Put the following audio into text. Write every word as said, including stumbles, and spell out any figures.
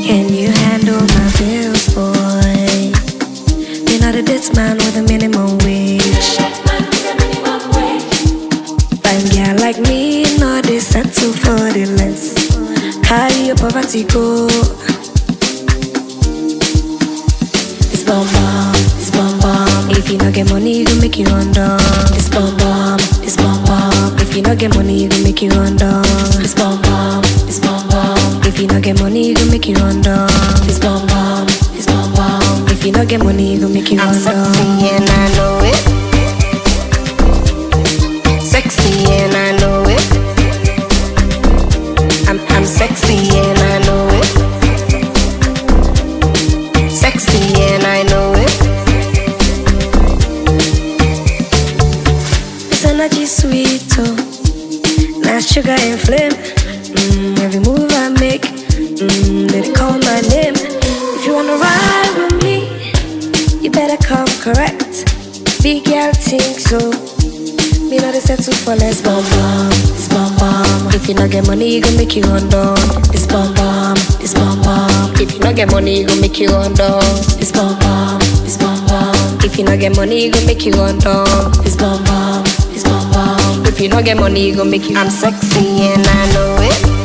Can you handle my bills, boy? You're not a debt man with a minimum wage. Fine girl like me, no they settle for the less. Carry your poverty go. This bomb bomb, this bomb bomb. If you not get money, you gon' make you undone. This bomb bomb, this bomb bomb. If you not get money, you gon' make you undone. This bomb bomb, this bomb bomb. If you not get money, you gon' make you undone. This bomb bomb, this bomb bomb. If you not get money, you gon' make you undone. I'm sexy and I know it. Sexy and I know it. I'm I'm sexy and I know it. Sexy and I know it. This energy sweet oh, now sugar and flame. Mm, every move I make, mm, they call my name. If you wanna ride with me, you better come correct. Big girl think so. Me not a settle for less bomb bomb, this bomb bomb. If you not get money, you gon' make you undone. This bomb bomb, this bomb bomb. If you not get money, you gon' make you undone. This bomb bomb, this bomb bomb. If you not get money, you gon' make you undone. This bomb bomb, this bomb bomb. If you not get money, you gon' make you. I'm sexy and I know it.